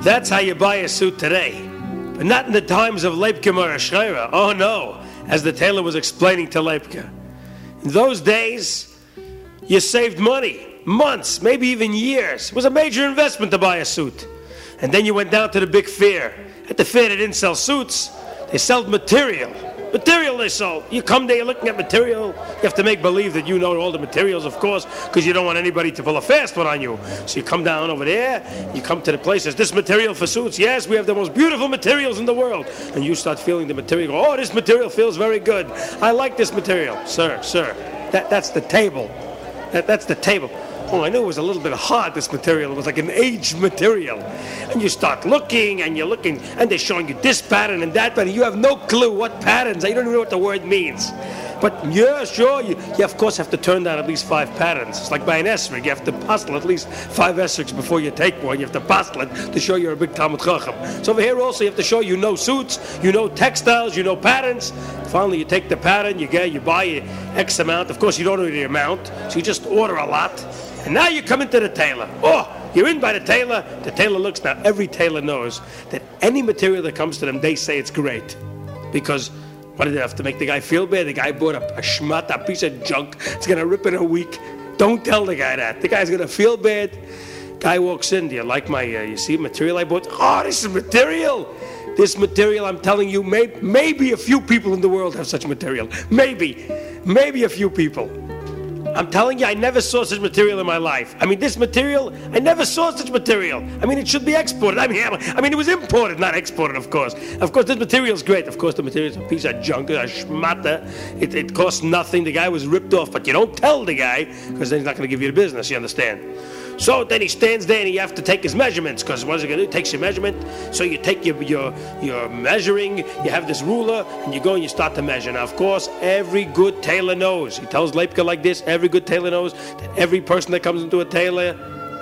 That's how you buy a suit today. But not in the times of Leibke Marashchera. Oh no, as the tailor was explaining to Leibke. In those days, you saved money, months, maybe even years. It was a major investment to buy a suit. And then you went down to the big fair. At the fair, they didn't sell suits. They sold material. Material they sold. You come there, you're looking at material. You have to make believe that you know all the materials, of course, because you don't want anybody to pull a fast one on you. So you come down over there, you come to the place, is this material for suits? Yes, we have the most beautiful materials in the world. And you start feeling the material. Oh, this material feels very good. I like this material. Sir, that's the table. That's the table. Oh, I knew it was a little bit hard, this material. It was like an aged material. And you start looking, and you're looking, and they're showing you this pattern and that pattern. You have no clue what patterns. You don't even know what the word means. But yeah, sure, you of course have to turn down at least 5 patterns. It's like by an esrog. You have to pastel at least 5 esrogs before you take one. You have to pastel it to show you're a big Talmud Chacham. So over here also you have to show you know suits, you know textiles, you know patterns. Finally you take the pattern, you buy X amount. Of course you don't know the amount, so you just order a lot. And now you come into the tailor. Oh, you're in by the tailor. The tailor looks. Now every tailor knows that any material that comes to them, they say it's great. Because what do they have to make the guy feel bad? The guy bought a schmat, a piece of junk. It's going to rip in a week. Don't tell the guy that. The guy's going to feel bad. Guy walks in. Do you like my, you see material I bought? Oh, this is material. This material, I'm telling you, maybe a few people in the world have such material. Maybe a few people. I'm telling you, I never saw such material in my life. I mean, this material, I never saw such material. I mean, it should be exported. I mean, it was imported, not exported, of course. Of course, this material is great. Of course, the material is a piece of junk, a schmata. It costs nothing. The guy was ripped off, but you don't tell the guy, because then he's not going to give you the business, you understand? So then he stands there and you have to take his measurements, because what is he going to do? He takes your measurement. So you take your measuring, you have this ruler, and you go and you start to measure. Now, of course, every good tailor knows. He tells Leibke like this, every good tailor knows that every person that comes into a tailor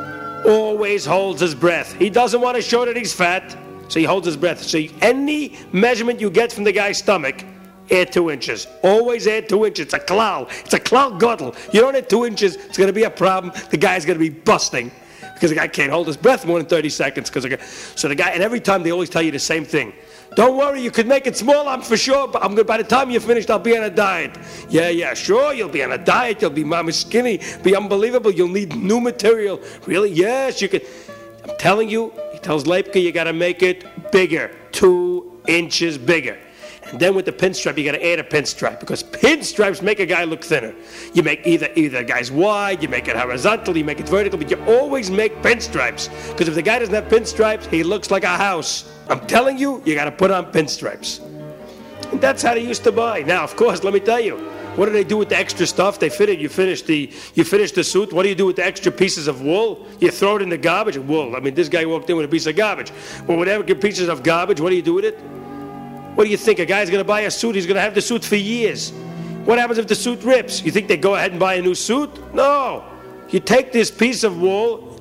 always holds his breath. He doesn't want to show that he's fat, so he holds his breath. So any measurement you get from the guy's stomach, add 2 inches. Always add 2 inches. It's a klal. It's a klal gadol. You don't add 2 inches, it's going to be a problem. The guy's going to be busting because the guy can't hold his breath more than 30 seconds. So the guy, and every time they always tell you the same thing. Don't worry, you could make it small, I'm for sure, but by the time you're finished, I'll be on a diet. Yeah, sure, you'll be on a diet. You'll be mama skinny, be unbelievable. You'll need new material. Really? Yes, you could. I'm telling you, he tells Leibke, you got to make it bigger, 2 inches bigger. And then with the pinstripe, you got to add a pinstripe, because pinstripes make a guy look thinner. You make either the guy's wide, you make it horizontal, you make it vertical, but you always make pinstripes, because if the guy doesn't have pinstripes, he looks like a house. I'm telling you, you got to put on pinstripes. And that's how they used to buy. Now, of course, let me tell you, what do they do with the extra stuff? They fit it. You finish the suit. What do you do with the extra pieces of wool? You throw it in the garbage. Wool. I mean, this guy walked in with a piece of garbage. Well, whatever pieces of garbage, what do you do with it? What do you think? A guy's going to buy a suit. He's going to have the suit for years. What happens if the suit rips? You think they go ahead and buy a new suit? No. You take this piece of wool,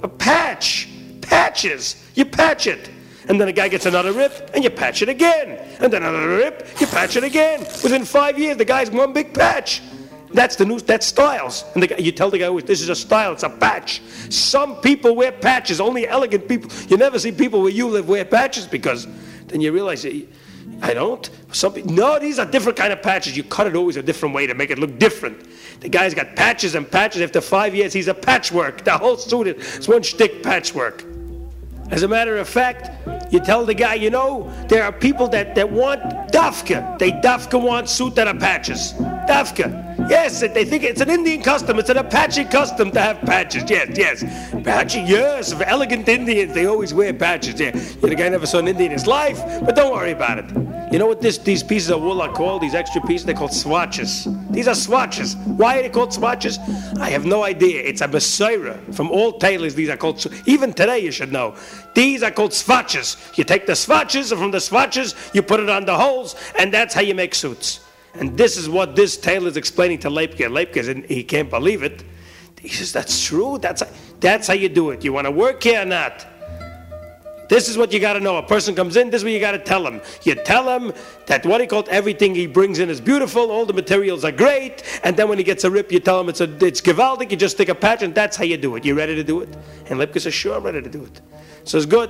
patches. You patch it. And then a guy gets another rip, and you patch it again. And then another rip, you patch it again. Within 5 years, the guy's one big patch. That's styles. And you tell the guy, this is a style, it's a patch. Some people wear patches, only elegant people. You never see people where you live wear patches, because then you realize, I don't. No, these are different kind of patches. You cut it always a different way to make it look different. The guy's got patches and patches. After 5 years, he's a patchwork. The whole suit is one shtick patchwork. As a matter of fact, you tell the guy, there are people that want dafka. They dafka want suit that are patches. Dafka. Yes, they think it's an Indian custom. It's an Apache custom to have patches. Yes. Apache, yes. Elegant Indians, they always wear patches. Yeah. The guy never saw an Indian in his life, but don't worry about it. You know what these pieces of wool are called? These extra pieces, they're called swatches. These are swatches. Why are they called swatches? I have no idea. It's a Besorah. From all tailors, these are called, even today you should know. These are called swatches. You take the swatches, and from the swatches, you put it on the holes, and that's how you make suits. And this is what this tailor is explaining to Leibke. Leibke, he can't believe it. He says, that's true. That's how you do it. You want to work here or not? This is what you got to know. A person comes in, this is what you got to tell him. You tell him that what he called everything he brings in is beautiful, all the materials are great, and then when he gets a rip, you tell him it's gewaldic, you just stick a patch, and that's how you do it. You ready to do it? And Leibke says, sure, I'm ready to do it. So it's good.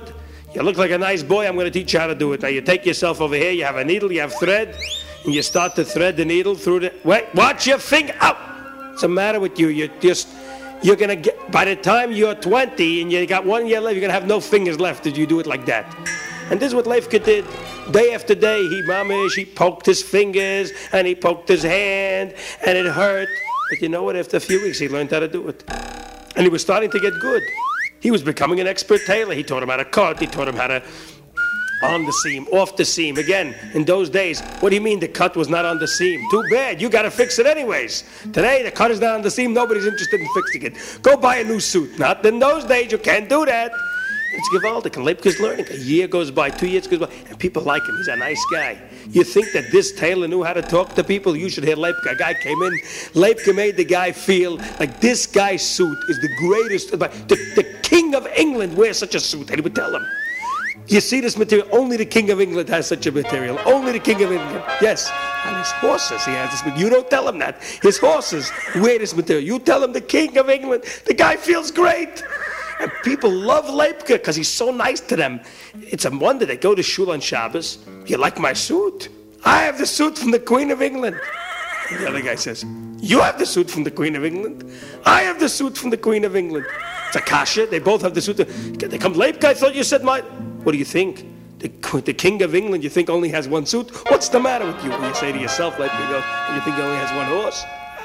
You look like a nice boy, I'm going to teach you how to do it. Now you take yourself over here, you have a needle, you have thread, and you start to thread the needle through the... Wait, watch your finger! Out! What's the matter with you? You're going to get... By the time you're 20 and you got 1 year left, you're going to have no fingers left if you do it like that. And this is what Leifke did. Day after day, he poked his fingers, and he poked his hand, and it hurt. But you know what? After a few weeks, he learned how to do it. And he was starting to get good. He was becoming an expert tailor. He taught him how to cut. He taught him how to on the seam, off the seam. Again, in those days, what do you mean the cut was not on the seam? Too bad. You got to fix it anyways. Today, the cut is not on the seam. Nobody's interested in fixing it. Go buy a new suit. Not in those days. You can't do that. It's gewaldig. And Leibke's learning. A year goes by, 2 years goes by, and people like him. He's a nice guy. You think that this tailor knew how to talk to people? You should hear Leibke. A guy came in. Leibke made the guy feel like this guy's suit is the greatest. The King of England wears such a suit. And he would tell him, you see this material? Only the King of England has such a material. Only the King of England. Yes. And his horses, he has this material. You don't tell him that. His horses wear this material. You tell him the King of England. The guy feels great. And people love Leibke because he's so nice to them. It's a wonder they go to shul on Shabbos. You like my suit? I have the suit from the Queen of England. And the other guy says, you have the suit from the Queen of England? I have the suit from the Queen of England. It's a kasha. They both have the suit. They come, Leibke, I thought you said mine. What do you think? The King of England, you think only has one suit? What's the matter with you? When you say to yourself, Leibke, you think he only has one horse?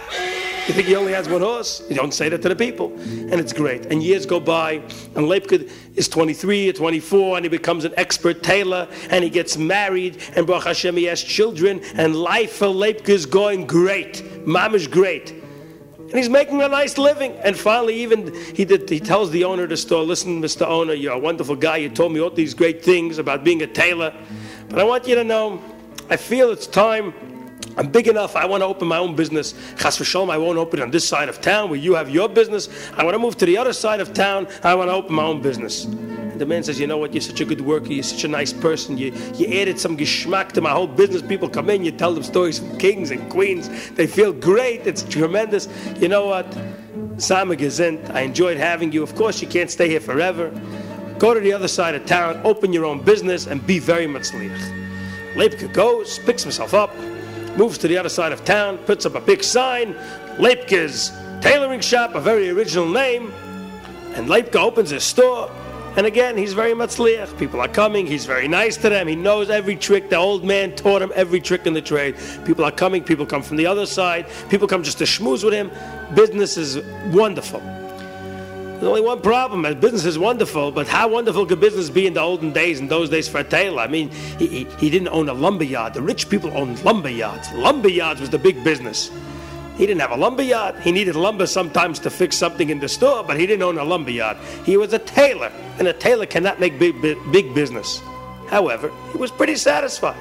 You think he only has one horse? You don't say that to the people. And it's great. And years go by, and Leibke is 23 or 24, and he becomes an expert tailor, and he gets married, and Baruch Hashem, he has children, and life for Leibke is going great. Mamish great. And he's making a nice living. And finally, even he tells the owner of the store, listen, Mr. Owner, you're a wonderful guy. You told me all these great things about being a tailor. But I want you to know, I feel it's time. I'm big enough. I want to open my own business. Chas v'sholom, I won't open it on this side of town where you have your business. I want to move to the other side of town. I want to open my own business. And the man says, you know what? You're such a good worker. You're such a nice person. You added some geschmack to my whole business. People come in. You tell them stories from kings and queens. They feel great. It's tremendous. You know what? Sama gesinnt. I enjoyed having you. Of course, you can't stay here forever. Go to the other side of town. Open your own business and be very matzliach. Leibke goes, picks himself up, moves to the other side of town, puts up a big sign, Leibke's Tailoring Shop, a very original name, and Leibke opens his store, and again, he's very matzliach. People are coming, he's very nice to them, he knows every trick. The old man taught him every trick in the trade. People are coming, people come from the other side, people come just to schmooze with him. Business is wonderful. There's only one problem. Business is wonderful, but how wonderful could business be in the olden days, in those days for a tailor? I mean, he didn't own a lumber yard. The rich people owned lumber yards. Lumber yards was the big business. He didn't have a lumber yard. He needed lumber sometimes to fix something in the store, but he didn't own a lumber yard. He was a tailor, and a tailor cannot make big business. However, he was pretty satisfied.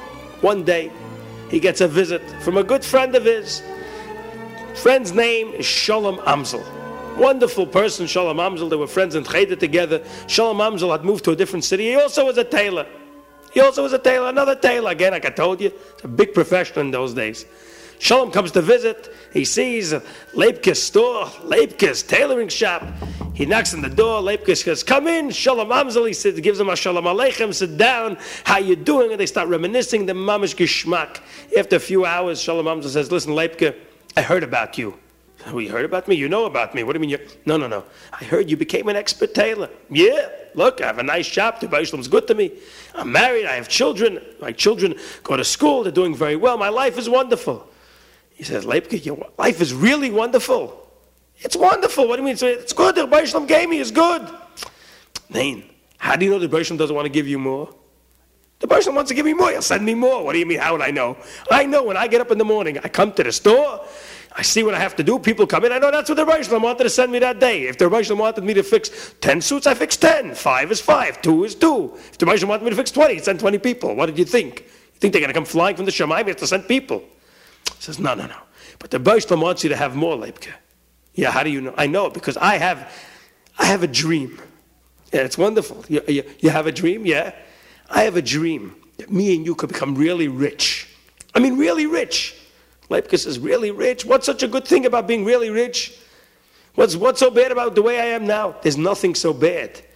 One day, he gets a visit from a good friend of his. Friend's name is Shalom Amsel. Wonderful person, Shalom Amsel. They were friends in Cheder together. Shalom Amsel had moved to a different city. He also was a tailor. Another tailor. Again, like I told you, it's a big profession in those days. Shalom comes to visit. He sees Leibke's store, Leibke's tailoring shop. He knocks on the door. Leibke says, come in. Shalom Amsel. He says, gives him a shalom aleichem. Sit down. How you doing? And they start reminiscing the mamish geschmack. After a few hours, Shalom Amsel says, listen, Leibke, I heard about you. Oh, you heard about me? You know about me. What do you mean? No. I heard you became an expert tailor. Yeah, look, I have a nice shop. The Baishlam's good to me. I'm married. I have children. My children go to school. They're doing very well. My life is wonderful. He says, Leibke, your life is really wonderful. It's wonderful. What do you mean? It's good. The Baishlam gave me. It's good. Nein. How do you know the Baishlam doesn't want to give you more? The Baishlam wants to give me more. He'll send me more. What do you mean? How would I know? I know when I get up in the morning, I come to the store. I see what I have to do. People come in. I know that's what the Rebbe Shalom wanted to send me that day. If the Rebbe Shalom wanted me to fix 10 suits, I fix 10. 5 is 5. 2 is 2. If the Rebbe Shalom wanted me to fix 20, he'd send 20 people. What did you think? You think they're going to come flying from the Shamayim? He has to send people. He says, no. But the Rebbe Shalom wants you to have more, Leibke. Yeah, how do you know? I know because I have a dream. Yeah, it's wonderful. You have a dream? Yeah. I have a dream that me and you could become really rich. I mean, really rich. Leibke says, really rich? What's such a good thing about being really rich? What's so bad about the way I am now? There's nothing so bad.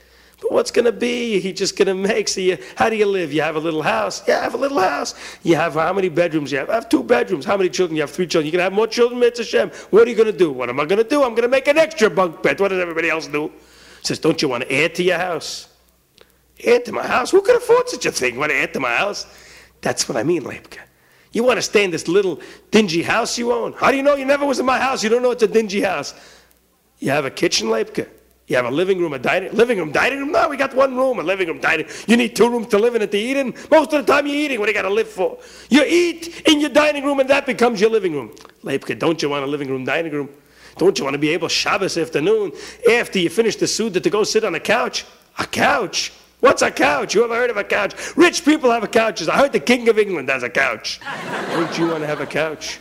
But what's going to be? You're just going to make. So how do you live? You have a little house? Yeah, I have a little house. You have how many bedrooms you have? I have 2 bedrooms. How many children? You have 3 children. You can have more children, Mitzvah Hashem. What are you going to do? What am I going to do? I'm going to make an extra bunk bed. What does everybody else do? He says, don't you want to add to your house? Add to my house? Who could afford such a thing? Want to add to my house? That's what I mean, Leibke. You want to stay in this little dingy house you own? How do you know? You never was in my house. You don't know it's a dingy house. You have a kitchen, Leibke. You have a living room, a dining room. No, we got 1 room, a living room, dining. You need 2 rooms to live in and to eat in. Most of the time you're eating. What do you got to live for? You eat in your dining room and that becomes your living room. Leibke, don't you want a living room, dining room? Don't you want to be able Shabbos afternoon after you finish the Suda to go sit on a couch? A couch? What's a couch? You ever heard of a couch? Rich people have a couches. I heard the King of England has a couch. Don't you want to have a couch?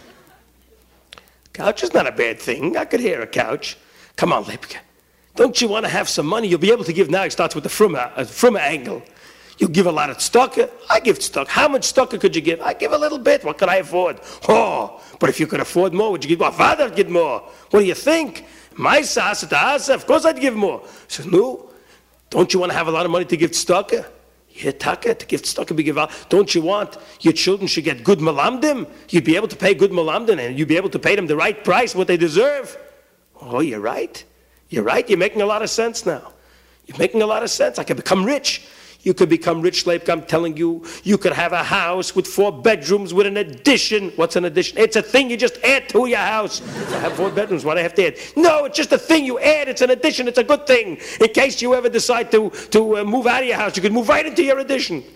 Couch is not a bad thing. I could hear a couch. Come on, Leibke. Don't you want to have some money? You'll be able to give now. It starts with the frumma angle. You give a lot of tzedakah. I give tzedakah. How much tzedakah could you give? I give a little bit. What could I afford? Oh, but if you could afford more, would you give more? Father would give more. What do you think? My sasa to asa, of course I'd give more. He says, no. Don't you want to have a lot of money to give tzedakah? Yeah, taka, to give tzedakah, be give out. Don't you want your children should get good malamdim? You'd be able to pay good malamdim and you'd be able to pay them the right price, what they deserve. Oh, you're right. You're right. You're making a lot of sense now. You're making a lot of sense. I could become rich. You could become rich, Leibke. I'm telling you. You could have a house with 4 bedrooms with an addition. What's an addition? It's a thing you just add to your house. I have 4 bedrooms. Why do I have to add? No, it's just a thing you add. It's an addition. It's a good thing. In case you ever decide to move out of your house, you could move right into your addition.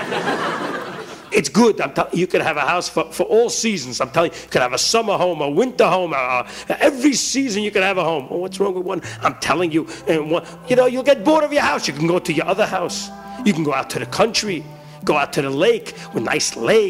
It's good. You could have a house for all seasons. I'm telling you, you could have a summer home, a winter home. Every season you could have a home. Oh, what's wrong with one? I'm telling you. You'll get bored of your house. You can go to your other house. You can go out to the country, go out to the lake, with nice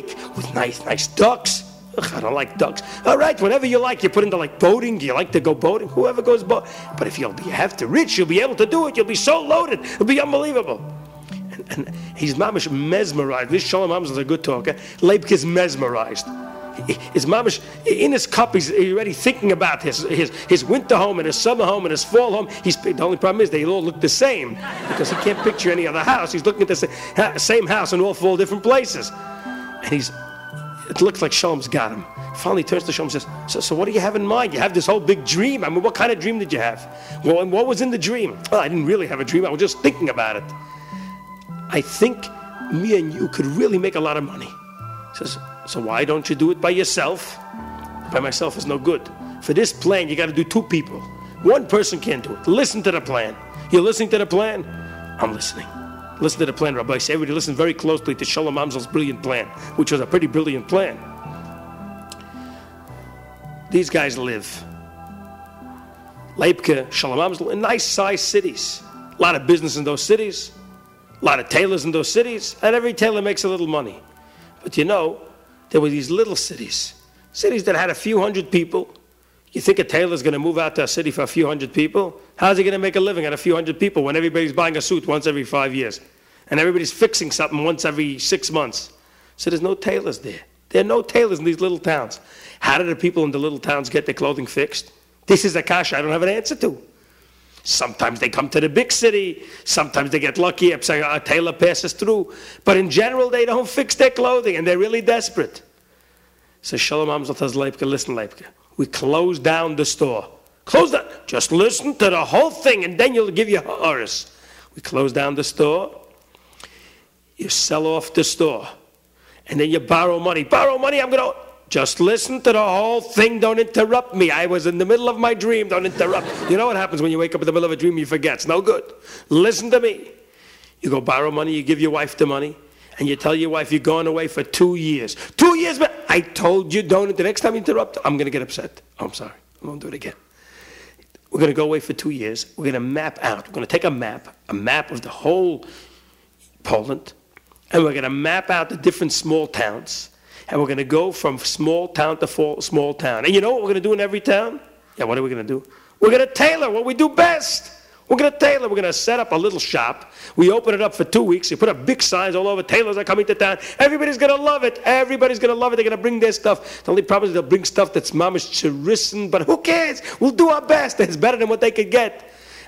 ducks. Ugh, I don't like ducks. All right, whatever you like. You put into like boating. You like to go boating. Whoever goes boating. But if you have to rich, you'll be able to do it. You'll be so loaded. It'll be unbelievable. And he's mamish mesmerized. This Shalom Amos is a good talker. Leibke is mesmerized. His mamish in his cup. He's already thinking about his winter home and his summer home and his fall home. The only problem is they all look the same because he can't picture any other house. He's looking at the same house in all 4 different places, and it looks like Shalom's got him. Finally turns to Shalom and says, so what do you have in mind? You have this whole big dream. I mean, what kind of dream did you have? Well, and what was in the dream? Well, I didn't really have a dream. I was just thinking about it. I think me and you could really make a lot of money. He says, so why don't you do it by yourself? By myself is no good. For this plan, you got to do 2 people. 1 person can't do it. Listen to the plan. You're listening to the plan? I'm listening. Listen to the plan, Rabbi. Everybody listen very closely to Shalom Amzel's brilliant plan, which was a pretty brilliant plan. These guys live. Leibke, Shalom Amzel, in nice-sized cities. A lot of business in those cities. A lot of tailors in those cities, and every tailor makes a little money. But there were these little cities that had a few hundred people. You think a tailor's going to move out to a city for a few hundred people? How's he going to make a living on a few hundred people when everybody's buying a suit once every 5 years? And everybody's fixing something once every 6 months? So there's no tailors there. There are no tailors in these little towns. How do the people in the little towns get their clothing fixed? This is a kasha I don't have an answer to. Sometimes they come to the big city. Sometimes they get lucky. A tailor passes through. But in general, they don't fix their clothing, and they're really desperate. So Shalom Amzel tells Leibke, listen, Leibke, we close down the store. Close down. Just listen to the whole thing, and then you'll give you Horus. We close down the store. You sell off the store. And then you borrow money. Borrow money, I'm going to... Just listen to the whole thing. Don't interrupt me. I was in the middle of my dream. Don't interrupt. You know what happens when you wake up in the middle of a dream? You forget. It's no good. Listen to me. You go borrow money. You give your wife the money. And you tell your wife you're going away for 2 years. 2 years, man. I told you don't. The next time you interrupt, I'm going to get upset. Oh, I'm sorry. I won't do it again. We're going to go away for 2 years. We're going to map out. We're going to take a map of the whole Poland. And we're going to map out the different small towns. And we're going to go from small town to small town. And you know what we're going to do in every town? Yeah, what are we going to do? We're going to tailor what we do best. We're going to tailor. We're going to set up a little shop. We open it up for 2 weeks. You put up big signs all over. Tailors are coming to town. Everybody's going to love it. Everybody's going to love it. They're going to bring their stuff. The only problem is they'll bring stuff that's mamish cherissen. But who cares? We'll do our best. It's better than what they could get.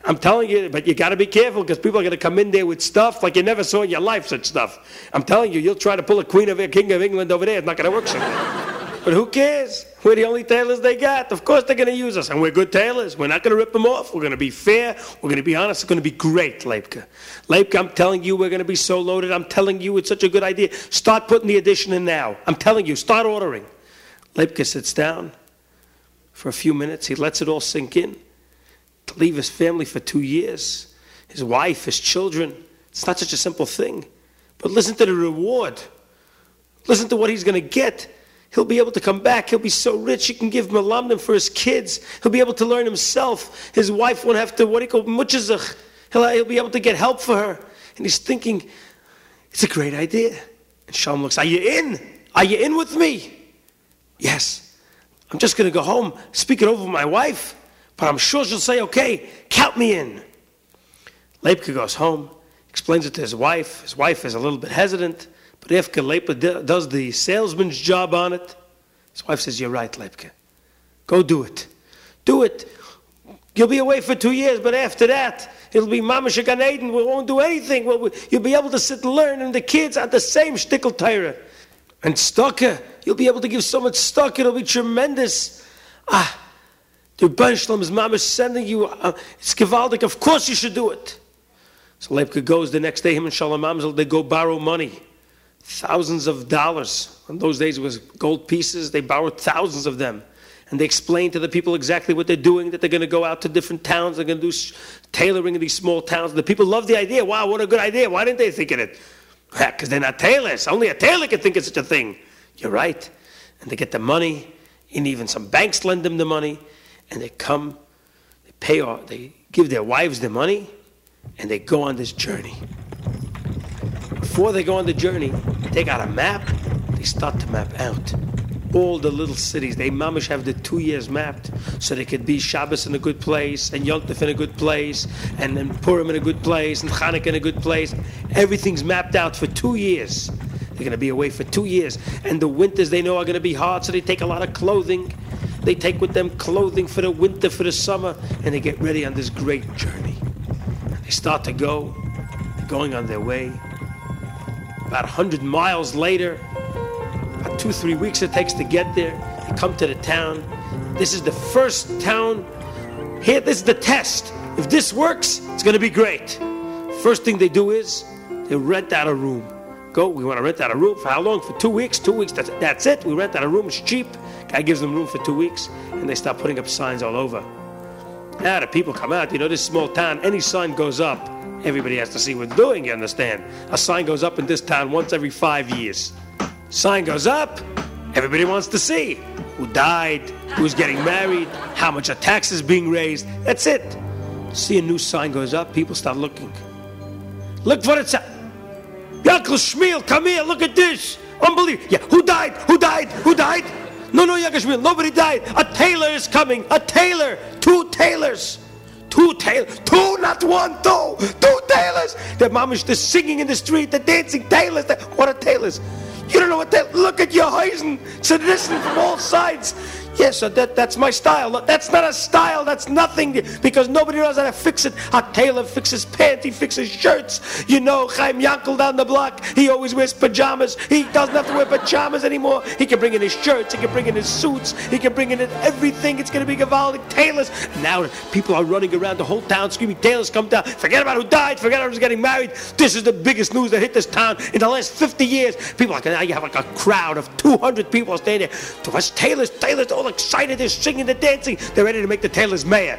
I'm telling you, but you got to be careful because people are going to come in there with stuff like you never saw in your life, such stuff. I'm telling you, you'll try to pull a King of England over there. It's not going to work so good. But who cares? We're the only tailors they got. Of course they're going to use us. And we're good tailors. We're not going to rip them off. We're going to be fair. We're going to be honest. It's going to be great, Leipka. Leipka, I'm telling you, we're going to be so loaded. I'm telling you, it's such a good idea. Start putting the addition in now. I'm telling you, start ordering. Leipka sits down for a few minutes. He lets it all sink in. To leave his family for 2 years. His wife, his children. It's not such a simple thing. But listen to the reward. Listen to what he's going to get. He'll be able to come back. He'll be so rich. He can give malamdim for his kids. He'll be able to learn himself. His wife won't have to, muchazach. He'll be able to get help for her. And he's thinking, it's a great idea. And Shalom looks, are you in? Are you in with me? Yes. I'm just going to go home, speak it over with my wife, but I'm sure she'll say, okay, count me in. Leipka goes home, explains it to his wife. His wife is a little bit hesitant. But after Leipka does the salesman's job on it, his wife says, you're right, Leipka. Go do it. Do it. You'll be away for 2 years, but after that, it'll be Mamash Gan Eden. We won't do anything. You'll be able to sit and learn, and the kids are the same shtickle Torah. And Stucker, you'll be able to give so much Stucker. It'll be tremendous. The Rebbeinu Shalom is Mamash sending you. It's Gevaldik. Of course you should do it. So Leipka goes the next day. Him and Shalom Amzel, they go borrow money. Thousands of dollars. In those days it was gold pieces. They borrowed thousands of them. And they explain to the people exactly what they're doing, that they're going to go out to different towns. They're going to do tailoring in these small towns. The people love the idea. Wow, what a good idea. Why didn't they think of it? Because they're not tailors. Only a tailor can think of such a thing. You're right. And they get the money. And even some banks lend them the money. And they come, they pay off, they give their wives the money, and they go on this journey. Before they go on the journey, they take out a map, they start to map out all the little cities. They mamish have the 2 years mapped, so they could be Shabbos in a good place, and Yom Tov in a good place, and then Purim in a good place, and Chanukah in a good place. Everything's mapped out for 2 years. They're going to be away for 2 years. And the winters they know are going to be hard, so they take a lot of clothing. They take with them clothing for the winter, for the summer, and they get ready on this great journey. They start to go, they're going on their way. About 100 miles later, about 2-3 weeks it takes to get there, they come to the town. This is the first town. Here, this is the test. If this works, it's going to be great. First thing they do is they rent out a room. We want to rent out a room. For how long? For 2 weeks? 2 weeks, that's it. We rent out a room, it's cheap. Guy gives them room for 2 weeks, and they start putting up signs all over. Now the people come out. This small town, any sign goes up, everybody has to see what they're doing, you understand? A sign goes up in this town once every 5 years. Sign goes up, everybody wants to see who died, who's getting married, how much a tax is being raised. That's it. See a new sign goes up, people start looking. Look for it. Yaakov Shmuel, come here, look at this. Unbelievable. Yeah, who died? Who died? Who died? No, Yaakov Shmuel, nobody died. A tailor is coming. A tailor. 2 tailors. 2 tailors. 2, not 1, 2. 2 tailors. The mamish, they're singing in the street, they're dancing. Tailors. What are tailors? You don't know what tailors. Look at your Heisen. So listen from all sides. Yes, so that's my style. Look, that's not a style, that's nothing, because nobody knows how to fix it. A tailor fixes pants, he fixes shirts. Chaim Yankel down the block, he always wears pajamas. He doesn't have to wear pajamas anymore. He can bring in his shirts, he can bring in his suits, he can bring in everything. It's going to be Gavaldik tailors. And now people are running around the whole town screaming, tailors come down. Forget about who died, forget about who's getting married. This is the biggest news that hit this town in the last 50 years. People are like, now you have like a crowd of 200 people standing there. To watch tailors, all excited, they're singing, they're dancing, they're ready to make the tailors mayor.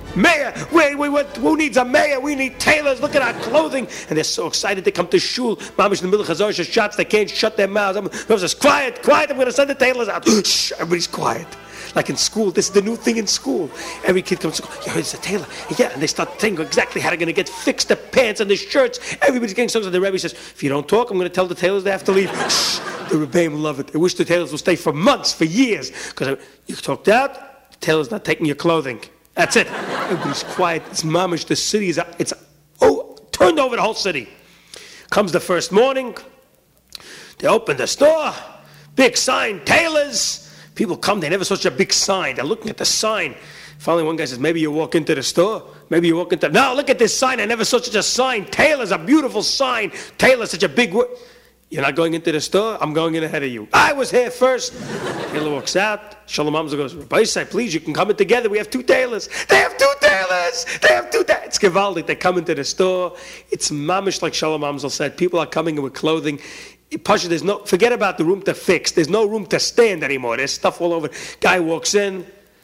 Who needs a mayor? We need tailors. Look at our clothing. And they're so excited to come to shul. Mamish in the middle of Chazar shots, they can't shut their mouths. Everyone says, quiet, I'm going to send the tailors out. Shh, everybody's quiet. Like in school, this is the new thing in school. Every kid comes to school, you heard it's a tailor. Yeah, and they start thinking exactly how they're going to get fixed, the pants and the shirts. Everybody's getting so excited. The Rebbe says, if you don't talk, I'm going to tell the tailors they have to leave. Shh, the Rebbeim love it. I wish the tailors will stay for months, for years. Because you talked out, the tailor's not taking your clothing. That's it. Everybody's quiet. It's mamish. The city is turned over the whole city. Comes the first morning. They open the store. Big sign, tailors. People come. They never saw such a big sign. They're looking at the sign. Finally, one guy says, maybe you walk into the store. Maybe you walk into... No, look at this sign. I never saw such a sign. Taylor's a beautiful sign. Taylor's such a big word. You're not going into the store? I'm going in ahead of you. I was here first. Taylor walks out. Shalom Amzel goes, Rabbi Yisai, please, you can come in together. We have 2 tailors. They have 2 tailors. They have 2 tailors. It's gewaldic. They come into the store. It's mamish, like Shalom Amzel said. People are coming in with clothing. Pasha, forget about the room to fix. There's no room to stand anymore. There's stuff all over. Guy walks in.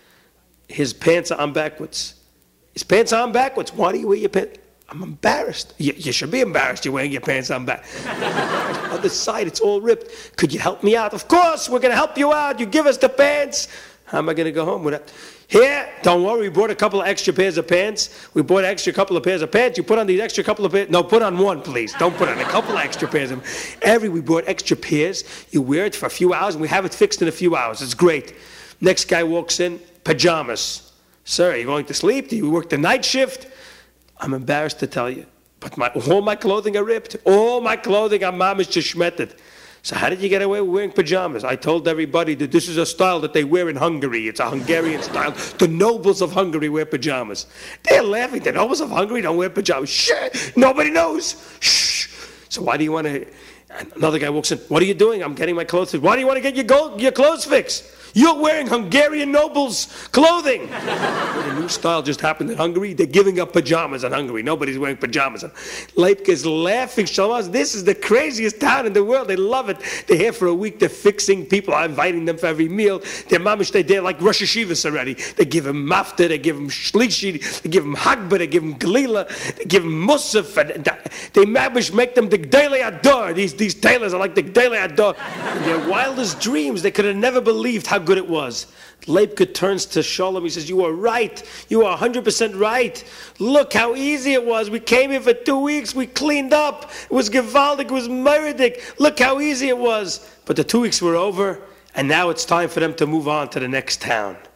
His pants are on backwards. His pants are on backwards. Why do you wear your pants? I'm embarrassed. You should be embarrassed. You're wearing your pants on back. On the side, it's all ripped. Could you help me out? Of course, we're going to help you out. You give us the pants. How am I going to go home with that? Here, don't worry, we bought a couple of extra pairs of pants. We bought an extra couple of pairs of pants. You put on these extra couple of pairs. No, put on one, please. Don't put on a couple of extra pairs. We bought extra pairs. You wear it for a few hours, and we have it fixed in a few hours. It's great. Next guy walks in, pajamas. Sir, are you going to sleep? Do you work the night shift? I'm embarrassed to tell you, but all my clothing are ripped. All my clothing are mamish geschmetted. So how did you get away with wearing pajamas? I told everybody that this is a style that they wear in Hungary. It's a Hungarian style. The nobles of Hungary wear pajamas. They're laughing. The nobles of Hungary don't wear pajamas. Shh! Nobody knows. Shh! So why do you want to... Another guy walks in. What are you doing? I'm getting my clothes fixed. Why do you want to get your clothes fixed? You're wearing Hungarian nobles' clothing. A new style just happened in Hungary. They're giving up pajamas in Hungary. Nobody's wearing pajamas. Leipka is laughing. Shalom, this is the craziest town in the world. They love it. They're here for a week. They're fixing people. I'm inviting them for every meal. They're mamish. They're like Rosh Hashivas already. They give them mafta. They give them shlishi. They give them hagba. They give them galila. They give them musaf. And they mamish make them the Gdei Ador. These tailors are like the Gdei Ador. In their wildest dreams, they could have never believed how good it was. Leipka turns to Shalom. He says, you are right. You are 100% right. Look how easy it was. We came here for 2 weeks. We cleaned up. It was gewaldic. It was meridic. Look how easy it was. But the 2 weeks were over, and now it's time for them to move on to the next town.